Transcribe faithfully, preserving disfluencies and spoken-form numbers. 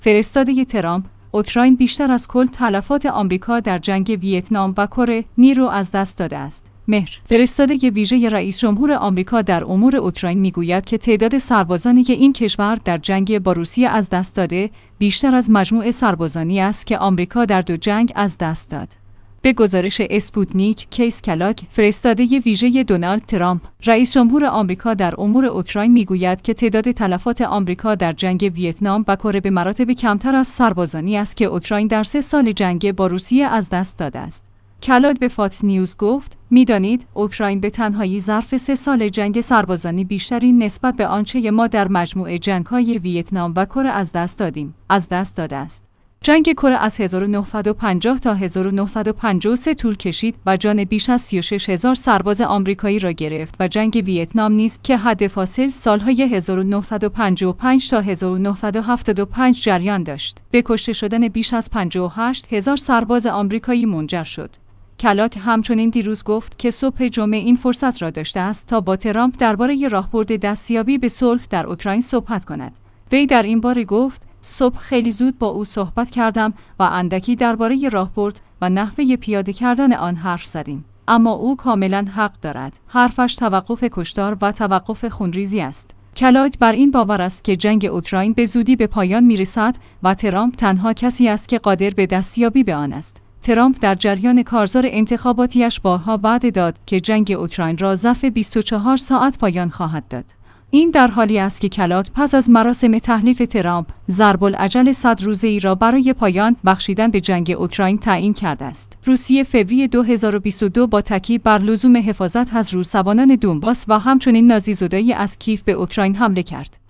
فرستاده ترامپ: اوکراین بیشتر از کل تلفات آمریکا در جنگ ویتنام و کره نیرو از دست داده است. مهر فرستاده ویژه رئیس جمهور آمریکا در امور اوکراین میگوید که تعداد سربازانی که این کشور در جنگ با روسیه از دست داده بیشتر از مجموع سربازانی است که آمریکا در دو جنگ از دست داد. به گزارش اسپوتنیک، کیس کلاک فرستاده ویژه دونالد ترامپ، رئیس جمهور آمریکا در امور اوکراین میگوید که تعداد تلفات آمریکا در جنگ ویتنام و کره به مراتب کمتر از سربازانی است که اوکراین در سه سال جنگ با روسیه از دست داده است. کلاک به فاکس نیوز گفت: میدانید اوکراین به تنهایی ظرف سه سال جنگ سربازانی بیشتری نسبت به آنچه ما در مجموع جنگ‌های ویتنام و کره از دست دادیم از دست داده است. جنگ کره از هزار و نهصد و پنجاه تا هزار و نهصد و پنجاه و سه طول کشید و جان بیش از سی و شش هزار سرباز آمریکایی را گرفت و جنگ ویتنام نیز که حد فاصل سالهای هزار و نهصد و پنجاه و پنج تا هزار و نهصد و هفتاد و پنج جریان داشت. به کشته شدن بیش از پنجاه و هشت هزار سرباز آمریکایی منجر شد. کلاک همچنین دیروز گفت که صبح جمعه این فرصت را داشته است تا با ترامپ درباره راهبرد دستیابی به صلح در اوکراین صحبت کند. وی در این باره گفت: صبح خیلی زود با او صحبت کردم و اندکی درباره راهبرد و نحوه پیاده کردن آن حرف زدیم. اما او کاملا حق دارد. حرفش توقف کشتار و توقف خونریزی است. کلاک بر این باور است که جنگ اوکراین به زودی به پایان میرسد و ترامپ تنها کسی است که قادر به دستیابی به آن است. ترامپ در جریان کارزار انتخاباتیش بارها وعده داد که جنگ اوکراین را ظرف بیست و چهار ساعت پایان خواهد داد. این در حالی است که کلاک پس از مراسم تحلیف ترامپ ضرب الاجل صد روزه‌ای را برای پایان بخشیدن به جنگ اوکراین تعیین کرده است. روسیه فوریه دو هزار و بیست و دو با تاکید بر لزوم حفاظت از روسبانان دونباس و همچنین نازیزدایی از کیف به اوکراین حمله کرد.